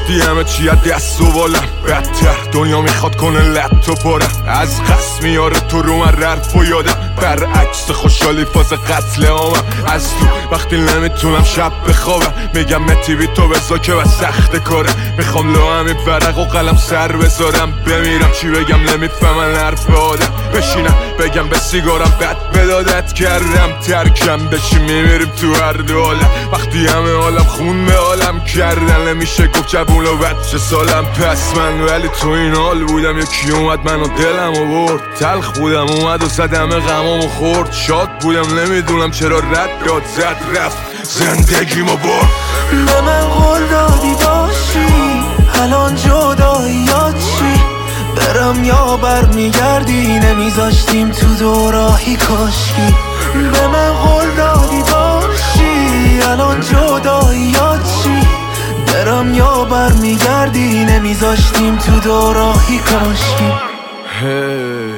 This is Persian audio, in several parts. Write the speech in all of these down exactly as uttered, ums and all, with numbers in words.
وقتی همه چی از دست و بالم بدتر دنیا میخواد کنه لط و پارم از قصد میاره تو رو من رفت و یادم برعکس خوشحالی فاز قتل عامم از تو وقتی نمیتونم شب بخوابم میگم متی بی تو بزا که و سخت کارم میخوام لو همین ورق و قلم سر بذارم بمیرم چی بگم نمیفهمن حرف آدم بشینم بگم به سیگارم بد بدادت کردم ترکم بشی میمیریم تو هر دو عالم وقتی همه عالم خون به عالم کردن نمیشه گفت جبون و بچه سالم پس من ولی تو این حال بودم یکی اومد منو دلم و برد تلخ بودم اومد و زدم غمام و خورد شاد بودم نمیدونم چرا رد داد زد رفت زندگیمو برد به من قول دادی باشی الان جداییات چی برم یا برمیگردی نمیذاشتیم تو دوراهی کاشکی به من قول دادی باشی الان جداییات چی برم یا برمیگردی نمیذاشتیم تو دوراهی کاشکی هی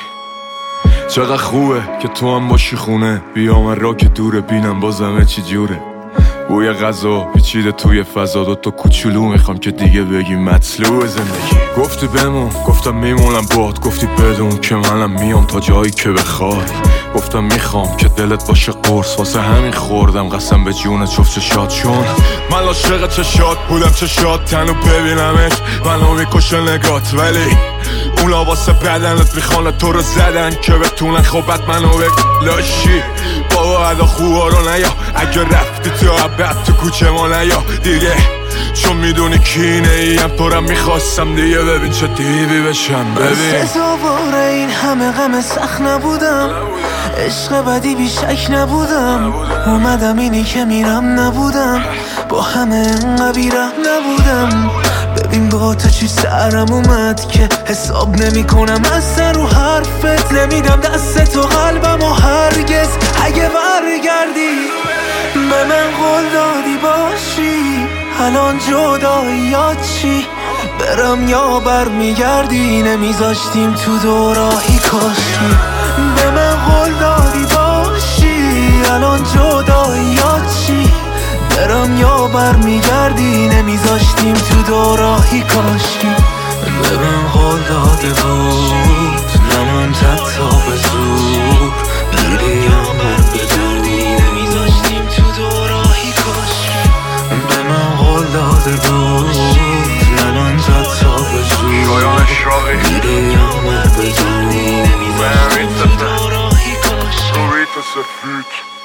چقدر خوبه که تو هم باشی خونه بیا من را که دوره بینم بازمه چی جوره بوی غذا پیچیده توی فضا دوتا کوچولو میخوام که دیگه بگی مطلوب زندگی گفتی بمون گفتم میمونم باد گفتی بدون که منم میام تا جایی که بخوای گفتم میخوام که دلت باشه قرص واسه همین خوردم قسم به جون جفت چشات چون من عاشق چشات بودم چشات تنو ببینمت منو میکشه نگات ولی اونا واسه بدنت میخوانه تو رو زدن که بتونن خوبت منو بلاشی بابا ادا خوبا رو نیا اگه رفتی تو عبد تو کوچه ما نیا دیگه چون میدونی کینه ایم تو رو میخواستم دیگه ببین چه دیوی بشم ببین سزاوار این همه غم سخت نبودم عشق بدی بیشک نبودم اومدم اینی که میرم نبودم با همه انقدر بیرم نبودم ببین با تو چی سرم اومد که حساب نمی کنم از سر رو حرفت نمیدم دست تو قلبم و هرگز اگه برگردی به من قول دادی باشی الان جداییات چی برم یا برمیگردی نمیذاشتیم تو دوراهی کاشی به من قول دادی باشی الان جداییات چی برم یا برمیگردی نمیذاشتیم تو دوراهی کاشکی به من قول داده بود نمون تا به زور بری یا بر بدونی نمیذاشتیم تو دوراهی کاشکی به من قول داده بود نمون تا به زور بری یا بر بدونی نمیذاشتیم تو دوراهی کاشکی